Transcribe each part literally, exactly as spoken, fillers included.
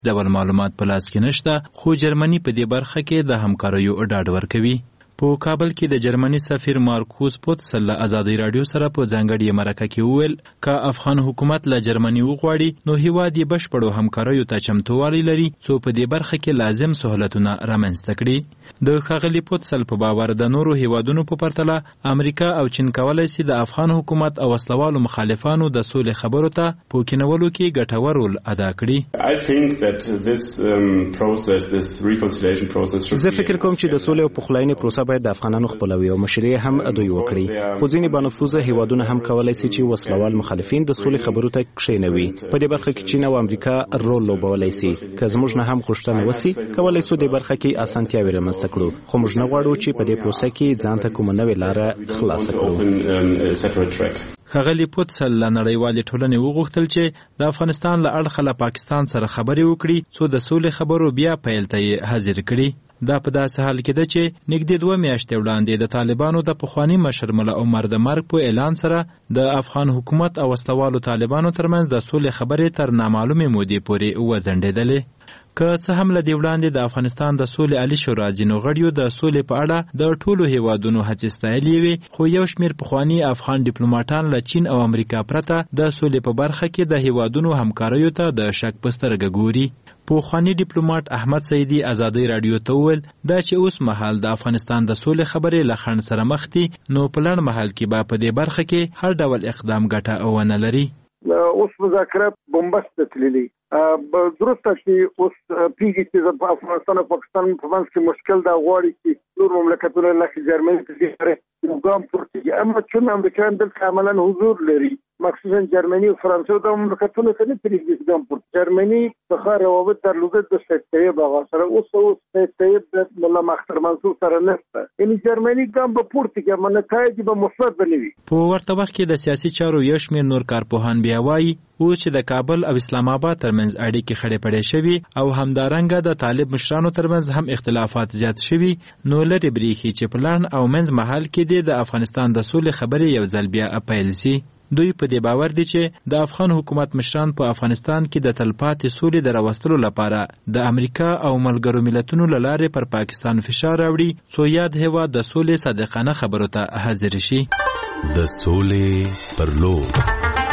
ډول معلومات په لاس کې نشته، خو جرمني په دې برخه کې د همکاریو ډاډ ورکوي. په کابل کې د جرمني سفیر مارکوس پوتسل له ازادي رادیو سره په ځانګړې مرکه کې وویل که افغان حکومت له جرمني وغواړي نو هیواد یې بشپړو همکاریو ته چمتووالی لري څو په دې برخه کې لازم سهولتونه رامنځته کړي. د ښاغلي پوتسل په باور د نورو هیوادونو په پرتله امریکا او چین کولی شي د افغان حکومت او وسلوالو مخالفانو د سولې خبرو ته په کینولو کې ګټور رول ادا کړي. زه فکر کوم چې د سولې او پخلاینې پروسه باید د افغانانو خپلوي او مشري هم دوی وکړي، خو ځینې بانفوذه هیوادونه هم کولای شي چې وسلوال مخالفین د سولې خبرو ته کښینوي. په دې برخه کې چین او امریکا رول لوبولی شي. که زموږ نه هم غوښتنه وشي کولای شو دې برخه کې اسانتیاوې رامنځته کړو، خو موږ نه غواړو چې په دې پروسه کې ځان ته کومه نوې لاره خلاصه کړو. ښاغلي پوتسل له نړیوالې ټولنې وغوښتل چې د افغانستان له اړخه له پاکستان سره خبرې وکړي څو د سولې خبرو بیا پیل ته یې حاضر کړي. دا په داسې حال کې ده چې نږدې دوه میاشتې وړاندې د طالبانو د پخواني مشر ملا عمر د مرګ په اعلان سره د افغان حکومت او وسلوالو طالبانو ترمنځ د سولې خبرې تر نامعلومې مودې پورې وځنډېدلې. که څه هم له دې وړاندې د افغانستان د سولې عالي شورا ځینو غړیو د سولې په اړه د ټولو هیوادونو هڅې ستایلې وې، خو یو شمېر پخواني افغان ډیپلوماټان له چین او امریکا پرته د سولې په برخه کې د هیوادونو همکاریو ته د شک په سترګه ګوري. پخوانی ډیپلوماټ احمد سیدی ازادي رادیو ته وویل دا چې اوس مهال د افغانستان د سولې خبرې له خنډ سره مخ دي، نو په لنډ مهال کې به په دې برخه کې هر ډول اقدام ګټه ونه لري. اوس مذاکرات بمبست تللی درسته چې اوس پیږي چې په افغانستان او پاکستان په منځ کې مشکل دا غواړي چې نور مملکتونه لکه جرمني په دې سره ګام پورته کړي، اما چون امریکایان دلته عملاً حضور لري، مخصوصا جرمني او فرانسه د مملکتونو ته نه پرېږدي ګام پورته. جرمني څخه روابط درلودل د سید طیب هغه سره، اوس اوس سید طیب د مولا مختار منصور سره نشته، یعنی جرمني ګام به پورته کړي اما نتایج به مثبت بنوي. په ورته وخت کې د سیاسي چارو یو شمېر نور کارپوهان بیا وایي او چې د کابل او اسلام آباد ترمنځ اړیکې خړې پړې شوي او همدارنګه د طالب مشرانو ترمنځ هم اختلافات زیات شوي، نو لرې بریښي چې په لنډ او منځ مهال کې د افغانستان د سولې خبرې یو ځل بیا پیل شي. دوی په دې باور دي چې د افغان حکومت مشران په افغانستان کې د تلپاتې سولې د راوستلو لپاره د امریکا او ملګرو ملتونو له لارې پر پاکستان فشار راوړي څو یاد هېواد د سولې صادقانه خبرو ته حاضر شي. د سولې پر لور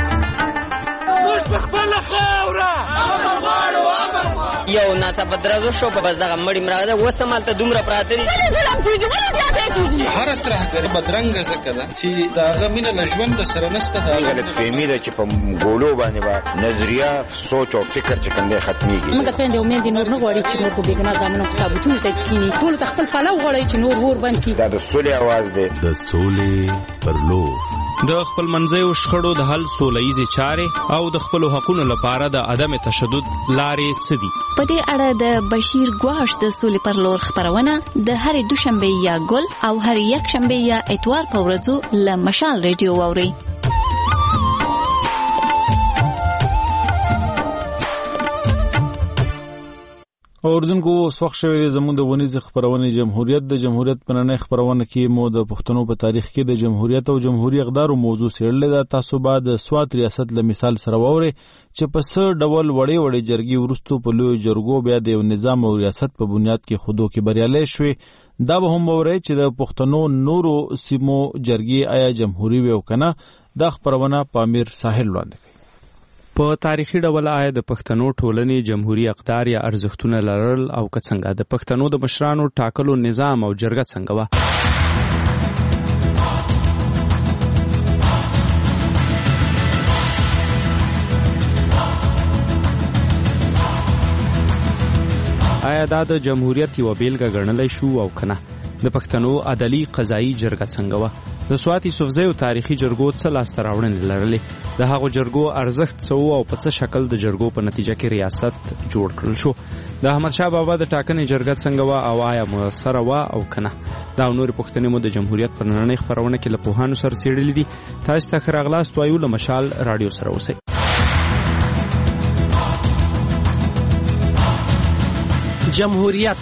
یو ناڅاپه درزو شو په بس دغه مړی مراغله اوس هم هلته دومره پراته دي هره ترهګري بدرنګه ځکه ده چې د هغه مینه له ژونده سره نشته، د غلطفهمي ده چې په ګولو باندې به نظریه سوچ او فکر چې کوم دی ختمېږي. موږ خویندې او میندې نور نه غواړي چې نور په بېګناه زامنو په تابوتونو ته کښېني، ټولو ته خپل پلو غواړي چې نور اور بند کړي. دا د سولې اواز دی. د سولې پر لور د خپل منځیو شخړو د حل سوله ییزې چارې او د خپلو حقونو لپاره د عدم تشدد لارې څه دي؟ په دې اړه د بشیر ګواش د سولې پر لور خپرونه د هرې دوشنبې یا ګل او هرې یکشنبې یا اتوار په ورځو له مشال ریډیو واورئ. اوردونکو سوخ شوی زموږ د ونیز خبرونه جمهوریت د جمهوریت په نړۍ خبرونه کې مو د پښتنو په تاریخ کې د جمهوریت او جمهوریت اقدار موضوع سیړلې ده. تاسو به د سوات ریاست له مثال سره ووري چې په څه ډول وړې وړې جرګې ورستو په لوی جرګو بیا د نظام او ریاست په بنیاد کې خودو کې بریالي شوي. دا به هم ووري چې د پښتنو نورو سیمو جرګې آیا جمهوریت وي او کنه. دا خبرونه پامیر ساحل وړاندې په تاریخي ډول آیا د پښتنو ټولنې جمهوریت اقدار یا ارزښتونه لرل او که څنګه د پښتنو د مشرانو ټاکلو نظام او جرګه څنګه وه؟ آیا دا د جمهوریت یوه بیلګه ګڼلی شو او که نه؟ د پښتنو عدلي قضایي جرګه څنګه وه؟ د سوات یوسفزیو تاریخي جرګو څه لاسته راوړنې لرلې؟ د هغو جرګو ارزښت څه و او په څه شکل د جرګو په نتیجه کې ریاست جوړ کړل شو؟ د احمدشاه بابا د ټاکنې جرګه څنګه وه او آیا مؤثره وه او که نه؟ دا او نورې پوښتنې مو د جمهوریت په نننۍ خپرونه کې له پوهانو سره څېړلې دي. تاسو ته ښه راغلاست وایو. له مشال راډیو سره اوسئ. جمهوریت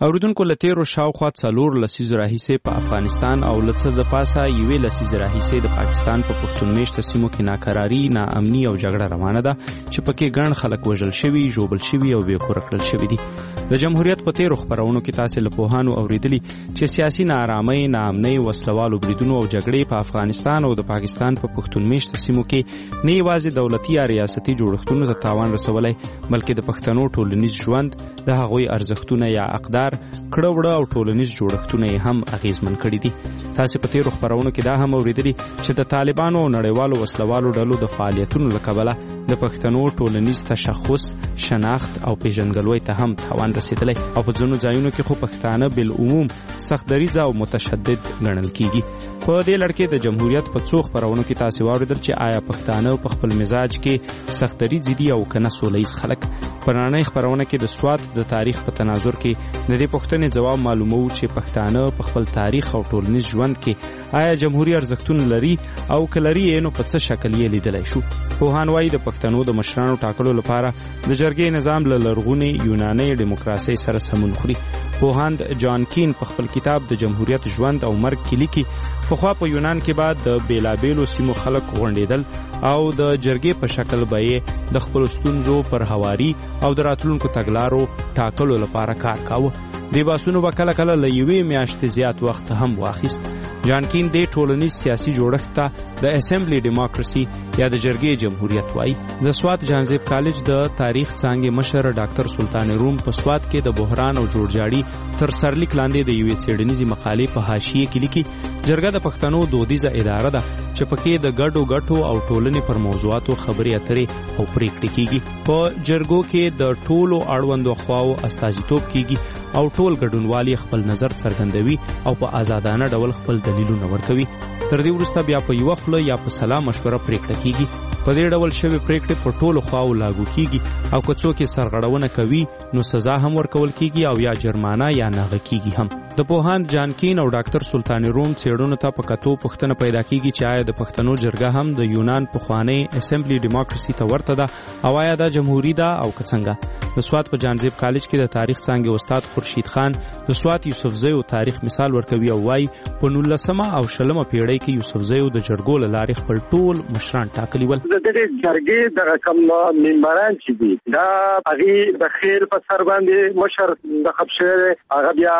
اوریدونکو له تیرو شاوخوا څلور لسیزو راهیسې په افغانستان او له څه د پاسه یوې لسیزې راهیسې د پاکستان په پښتون میشته سیمو کې ناکراري، ناامني او جګړه روانه ده چې پکې ګڼ خلک وژل شوي، ژوبل شوي او بې کوره کړل شوي دي. د جمهوریت په تیرو خپرونو کې تاسې له پوهانو اوریدلي چې سیاسي ناارامۍ، ناامنۍ، وسلوالو بریدونو او جګړې په افغانستان او د پاکستان په پښتون میشته سیمو کې نه یوازې دولتي یا ریاستي جوړښتونو ته تاوان رسولی، بلکې د پښتنو ټولنیز ژوند، د هغوی ارزښتونه یا اقدار، کړه وړه او ټولنیز جوړښتونه یې هم اغیزمن کړي دي. تاسې په تیرو خپرونو کې دا هم اوریدلي چې د طالبانو او نړیوالو وسلوالو ډلو د فعالیتونو له کبله د پښتنو ټولنیز تشخص، شناخت او پیژندګلوۍ ته هم تاوان رسېدلی او په ځینو ځایونو کې خو پښتانه بالعموم سخت دریځه او متشدد ګڼل کیږي. په دې لړ کې د جمهوریت په څو خپرونو کې تاسې واورېدل چې آیا پښتانه په خپل مزاج کې سخت دریځ دي او که نه سوله ییز خلک. په نړۍ خپرونه کې د سوات د تاریخ په تناظر کې د دې پوښتنې جواب معلومو چې پښتانه په خپل تاریخ او ټولنیز ژوند کې آیا جمهوریت ارزښتونه لري او که لري نو په څه شکل یې لیدلی شو. پوهان وایي د پښتنو د مشرانو ټاکلو لپاره د جرګې نظام له لرغونې یوناني ډیموکراسۍ سره سمون خوري. پوهاند جان کین په خپل کتاب د جمهوریت ژوند او مرګ کې لیکي پخوا په یونان کې بعد د بیلابیلو سیمو خلک غونډېدل او د جرګې په شکل به یې د خپلو ستونزو پر هواري او د راتلونکو تګلارو ټاکلو لپاره کار کاوه. دې بحثونو به کله کله له یوې میاشتې زیات وخت هم واخیست. جان کین دې ټولنیز سیاسي جوړښت ته د اسمبلی ډیموکراسي یا د جرګې جمهوریت وایي. د سوات جانزیب کالج د تاریخ څانګې مشر ډاکټر سلطان روم په سوات کې د بحران او جوړجاړي تر سرلیک لاندې د یوې څېړنیزې مقالې په حاشیې کې لیکي جرګه د پښتنو دودیزه اداره ده چې پکې د ګډو ګټو او ټولنې پر موضوعاتو خبرې اترې او پریکړې کیږي. په جرګو کې د ټولو اړوندو خواو استازیتوب کیږي او ټول ګډونوالي خپل نظر څرګندوي او په آزادانه ډول خپل دلیلونه ورکوي. تر دې وروسته بیا په یوه خوله یا په سلا مشوره پریکړه کیږي. په دې ډول شوې پریکړې په ټولو خواو لاګو کیږي او که څوک یې سرغړونه کوي نو سزا هم ورکول کیږي او یا جرمانه یا ناغه کیږي هم. د پوهاند جان کین او ډاکټر سلطان روم څېړنو ته په کتو پوښتنه پیدا کیږي چې آیا د پښتنو جرګه هم د یونان پخوانۍ اسمبلی ډیموکراسي ته ورته ده او آیا دا جمهوری ده او که څنګه. د سوات په جانزیب کالج کې د تاریخ څانګې استاد خورشید خان د سوات یوسفزیو تاریخ مثال ورکوي او وایي په نولسمه او شلمه پیړۍ کې یوسفزیو د جرګو له لارې خپل ټول مشران ټاکلي ول. د دې جرګې دغه کوم ممبران چې دي دا هغه د خیر په سر باندې مشر د خبره هغه بیا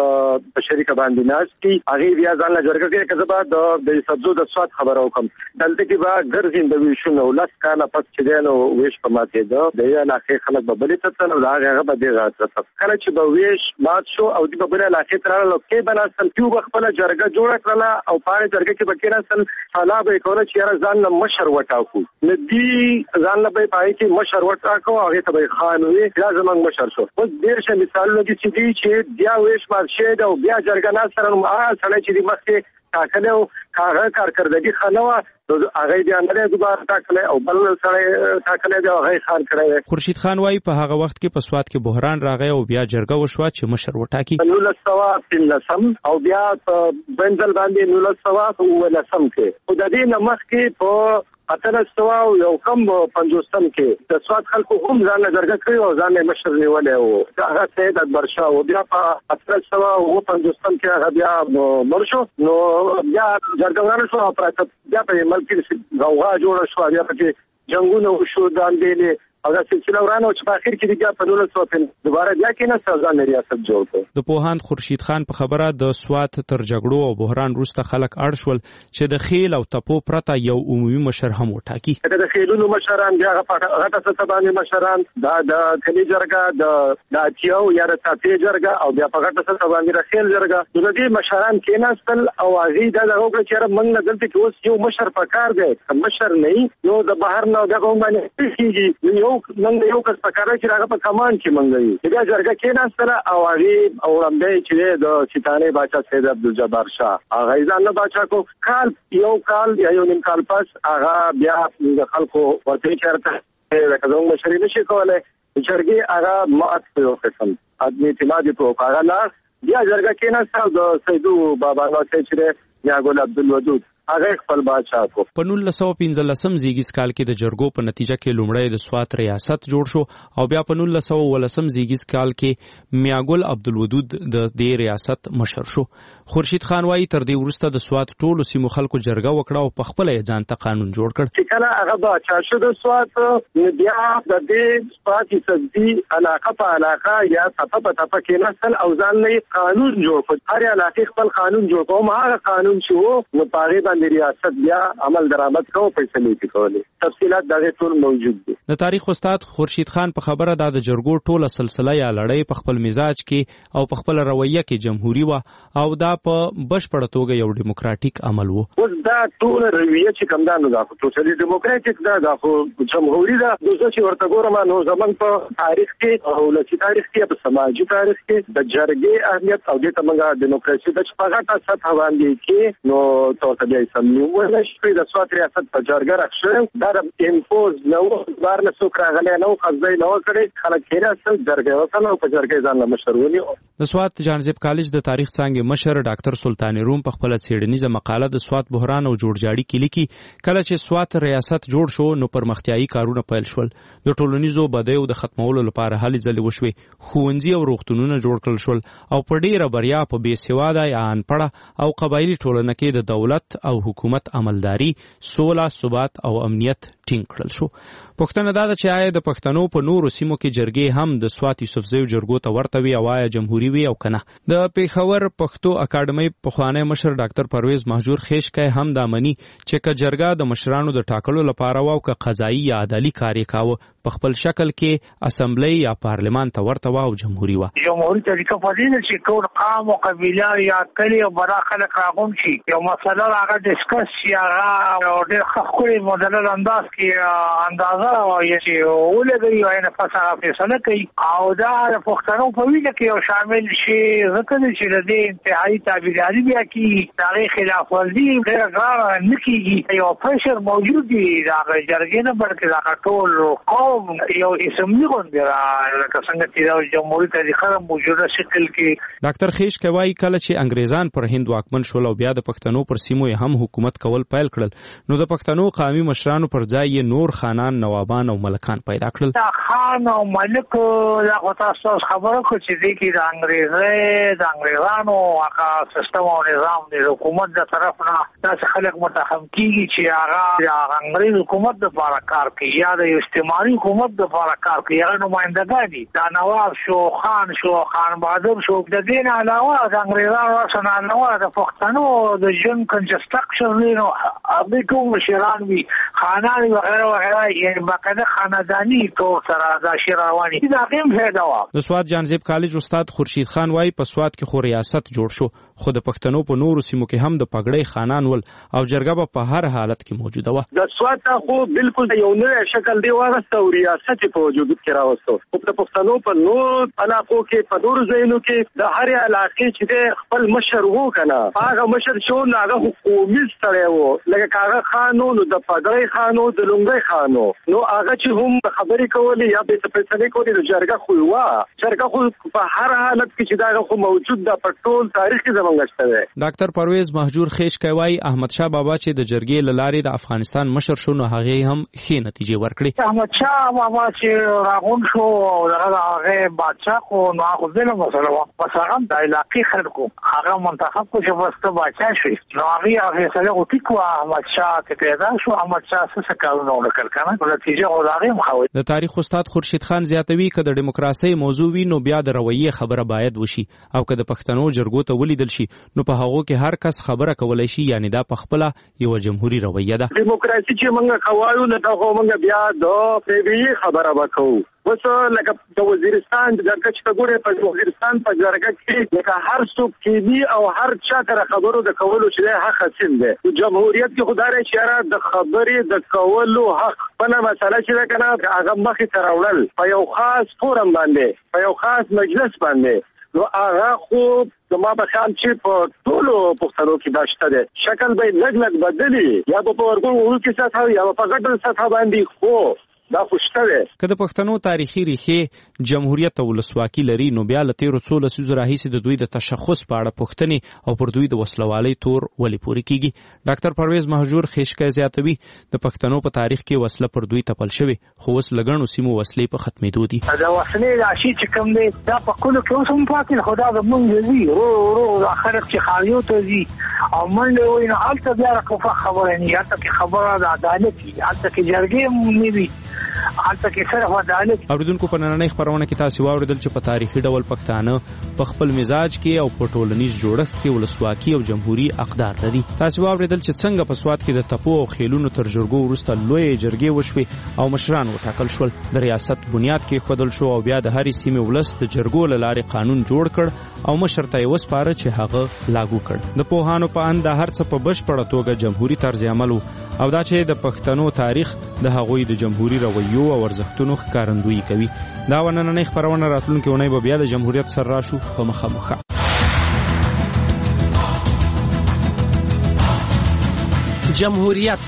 په شریکه باندې ناشتي هغه بیا ځان له جرګې کې کزبا د سبزو د سوات خبرو کوم دلته کې با ګرځین د ویشونو لاس کاله پس چې دنو ویش په ماته ده د یا لاخې خلک به بلې ته نو هغه به دی راځه کله چې به ویش مات شو او د بلې لاخې تر له کې بناسل کیو خپل جرګه جوړ کړله او پاره جرګه کې بکیرا سن حالا به کوله چې ځان له مشر وټاکو ندی ځان له به پای کې مشر وټاکو هغه ته به خان وی یا زمنګ مشر شو اوس ډیر شه مثالونه دي چې دي چې بیا ویش مارشه دا بیا جرګه نه سره ما سره چې د مخکې تاکلو هغه کارکردګي خنوه هغه بیا نه دوباره تاکلې او بل سره تاکلې دا هغه خان کړی. خورشید خان وايي په هغه وخت کې په سوات کې بحران راغی او بیا جرګه وشوه چې مشر وټاکي. نو لسوا پنځم او بیا په بنزل باندې نو لسوا او لسم کې او د دې نمخ کې په اتنه سوا او یو کم پنځوستم کې د سوات خلکو هم ځان جرګه کړی او ځان مشر نیولې او هغه سید اکبر شاه او بیا په اتنه سوا او پنځوستم کې هغه بیا مرشو نو بیا جرګه ورنه شو پراته بیا په کې غوغا جوړه شو بیا پکې جنگونه وشو ځان دی او دا سلسله ورانه چې په اخر کې بیا په نولس سوه دوباره بیا کې نه ځان ریاست جوړ کړ. د پوهاند خورشید خان په خبره د سوات تر جګړو او بحران وروسته خلک اړ شول چې د خیل او تپو پرته یو عمومي مشر هم وټاکي. د خیلونو مشران بیا غټه ستبانې مشران دا د کلی جرګه د د اتیو یا د تاپې جرګه او بیا په غټه ستبانې د خیل جرګه د دې مشران کېناستل او هغه دا د وکړه چې موږ نه دلته کې اوس یو مشر پکار دی مشر نه نو د بهر نه دغه باندې کیږي نن یو کس پکاره چې هغه په کمان کې منګي دا جرګه کې نه سره او هغه او رمبه چې د سیتانه بادشاہ سید عبدالجبار شاه هغه ځان له بادشاہ کو کال یو کال یا یو نیم کال پس هغه بیا د خلکو ورته چرته راکوم مشري نشي کولای جرګه هغه مات په قسم ادمي اعتماد په هغه لا بیا جرګه کې نه سره د سیدو بابا نو چې یا ګل عبدالودود هغه خپل بادشاہ کو. په نولس سوه پنځلسم زیږیز کال کې د جرګو په نتیجه کې لومړی د سوات ریاست جوړ شو او بیا په نولس سوه اوولسم زیږیز کال کې میاګل عبدالودود د دې ریاست مشر شو. خورشید خان وايي تر دې وروسته د سوات ټولو سیمو خلکو جرګه وکړه او په خپل ځان ته قانون جوړ کړ. چې کله هغه بادشاہ شو د سوات بیا د دې سوات صدي علاقه په علاقه یا صفه په صفه کې نسل او ځان نه قانون جوړ کړ. هر علاقه خپل قانون جوړ کوم هغه قانون شو نو پاره باندې ریاست بیا عمل درآمد کوو فیصله کوي. تفصيلات دغه ټول موجود دي. د تاریخ استاد خورشید خان په خبره دا د جرګو ټوله سلسله یا لړۍ په خپل مزاج کې او په خپل رویه کې جمهوریت و او دا په بشپړه توګه یو دیموکراتیک عمل وو. اوس دا ټول رویه چې کوم دا نو دا خو ټول دیموکراتیک دا د جمهوریت دا د څه ورته ګورم نو زمون په تاریخ کې او لسی تاریخ کې په سماجی تاریخ کې د جرګې اهمیت او د تمنګ دیموکراسي د شپږه سطح باندې کې نو توګه یې سمنیو ولا شي د سوات ریاست په جرګه راښه دا د امپوز نو بارنه څوک راغلی نو قصدي نو کړي خلک کېره اصل جرګه وکړه او په جرګه ځان له مشرونی. د سوات جانزیب کالج د تاریخ څانګې مشر ډاکټر سلطان روم په خپل څېړنیزه مقاله د سوات بحران او جوړجاړي کې لیکي کله چې سوات ریاست جوړ شو نو پرمختیایي کارونه پیل شول. د ټولنیزو بدیو د ختمولو لپاره هلې ځلې وشوې. ښوونځي او روغتونونه جوړ کړل شول او په ډیره بریا په بې سواده یا انپړه او قبایلي ټولنه کې د دولت او حکومت عملداري سوله ثبات او امنیت ټینګ کړل شو. پوښتنه دا ده چې آیا د پښتنو په نورو سیمو کې جرګې هم د سوات یوسفزیو جرګو ته ورته وي او آیا جمهوریت وي او کنه؟ د پیښور پښتو اکاډمۍ پخوانی مشر ډاکټر پرویز مهجور خیشکی هم دا مني چې که جرګه د مشرانو د ټاکلو لپاره و او که قضایي یا عدالي کار یې کاوه په خپل شکل کې اسمبلی یا پارلمان ته ورته و او جمهوریت و. جمهوریت طریقه په دې چې ټول قام او قبیله یا کلی او برا خلک راغون شي یو مسله هغه ډسکس شي هغه ډېر ښکلي مدلل انداز کې اندازه وایي چې ولګي او نه فسخه فیصله کوي او دا د پښتنو په وینه کې یو شامل شي ځکه چې د دې انتهایی تابعداري بیا کې تاریخ خلاف ورزي ډېر غاړه نه کېږي. یو پرشر موجود دی دا جرګې نه بلکې دا ټول قوم یو اسمبلی غونډه را لکه څنګه چې د جمهوریت طریقه موجوده شکل کې. ډاکټر خیشکی وايي کله چې انګریزان پر هند واکمن شول او بیا د پښتنو پر سیمو هم حکومت کول پیل کړل نو د پښتنو قومي مشرانو پر ځای نور خانان نوابان او ملکان پیدا کړل. دا خان او ملک دا تاسو خبره کو چې دې کې د انګریزي د انګریزانو هغه سیستم او نظام د حکومت د طرف نه تاسو خلک متهم کیږي چې هغه د انګریز حکومت د لپاره کار کوي یا د استعماري حکومت د لپاره کار کوي هغه نمائندګان دي دا نواب شو خان شو خان بهادر شو د دې نه علاوه د انګریزانو سره علاوه د پښتنو د جن کنسټرکشن نو هغه کوم مشران وي خانان وغیرہ وغیرہ یعنی باقاعده خاندانی طور سره دا شی رواني دا هم فائدہ وا. د سوات جانزیب کالج استاد خورشید خان وايي په سوات کې خو ریاست جوړ شو خو د پښتنو په نورو سیمو کې هم د پګړۍ خانان ول او جرګه په هر حالت کې موجوده و. د سوات خو بالکل یو نوې شکل دی ورسته او ریاست په وجود کې راوستو. خو د پښتنو په نور علاقو کې په نورو ځایونو کې د هر علاقې چې خپل مشر وو کنه هغه مشر شو هغه حکومي سره وو لکه هغه خانو نو د پګړۍ خانو د لونګي خانو نو هغه چې هم خبرې کولې یا به فیصله کولې د جرګه خو وا جرګه خو په هر حالت کې چې دا خو موجود د پټول تاریخ کې زمونږ شته. ډاکټر پرویز مهجور خیشکی وايي احمد شاه بابا چې د جرګې لارې د افغانستان مشر شو نو هغه هم ښې نتیجې ورکړي. احمد شاه بابا چې راغون شو او هغه بادشاہ خو نو هغه ځله مسله و پس هغه د علاقې خلکو هغه منتخب کو چې واسطه بادشاہ شي نو هغه فیصله وکړه کو احمد شاه ته پیدا شو احمد شاه څه کارونه وکړ کنه نتیجه غوړاغه مخاوي. د تاریخ استاد خورشید خان زیاتوي که د دیموکراسي موضوع وي نو بیا د رویه خبره باید وشي او که د پښتنو جرګو ته ولیدل شي نو په هغه کې هر کس خبره کولای شي یعنی دا په خپل یو جمهوریت رویه ده. دیموکراسي چې موږ کوایو نه دا موږ بیا د پیوی خبره وکړو وسه لکه د وزیرستان د جرګه چې ګوره په وزیرستان په جرګه کې لکه هر څوک کې دی او هر چا تر خبرو د کولو چې حق حاصل دی. جمهوریت کې خدای چې د خبرې د کولو حق په مسله چې کنه هغه مخې تر وړل په یو خاص فورم باندې په یو خاص مجلس باندې نو هغه خو زما په خیال چې په ټولو پښتنو کې داشته ده شکل به لږ لږ بدلی یا په ورګو کې ساته یا په غټل ساته باندې خو دا خوشته ده. که د پښتنو تاریخي ریښې جمهوریت او ولسواکي لري نو بیا له تیرو څو لسیزو راهیسې د دوی د تشخص په اړه پوښتنې او پر دوی د وسلوالۍ تور ولې پورې کیږي. ډاکټر پرویز مهجور خیشکه زیاتوي د پښتنو په تاریخ کې وسله پر دوی تپل شوې خو اوس لګڼو سیمو وسلې په ختمېدو دي. دا وسلې راشي چې کوم دی دا په کلو کې اوس هم پاتې خو دا زمونږ ځي ورو ورو دا خلک چې خالیو ته ځي او منډې وایي نو هلته بیا رقفه خبره نه هلته کې خبره د عدالت وي هلته کې جرګې نه وي هلته کې صرف عدالت. اورېدونکو په نننۍ خپرونه کې تاسې واورېدل چې په تاریخي ډول پښتانه په خپل مزاج کې او په ټولنیز جوړښت کې ولسواکي او جمهوري اقدار لري. تاسې واورېدل چې څنګه په سوات کې د تپو او خیلونو تر جرګو وروسته لویې جرګې وشوې او مشران وټاکل شول. د ریاست بنیاد کې ښودل شو او بیا د هرې سیمې ولس د جرګو له لارې قانون جوړ کړ او مشر ته یې وسپاره چې هغه لاګو کړ. د پوهانو په اند دا هر څه په بشپړه توګه جمهوري طرز عمل او دا چې د پښتنو تاریخ د هغوی د جمهوري رویو او ارزښتونو ښکارندویي کوي. دا نننۍ خپرونه راتلونکې اونۍ به بیا د جمهوریت سره راشو په مخامخ. جمهوریت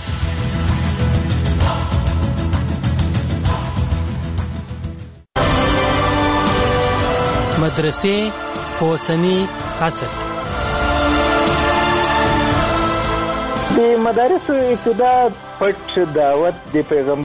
مدرسې په اوسني عصر د مدارسو ابتدا پټ دعوت د پیغمبر